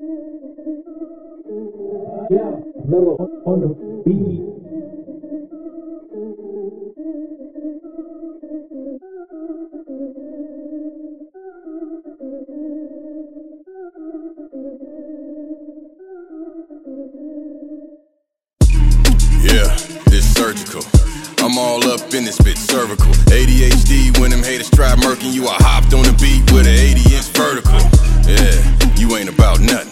Yeah, mellow on the beat. Yeah, this surgical. I'm all up in this bitch, cervical. ADHD when them haters try murking you. I hopped on the beat with an 80-inch vertical. Yeah, you ain't about nothing.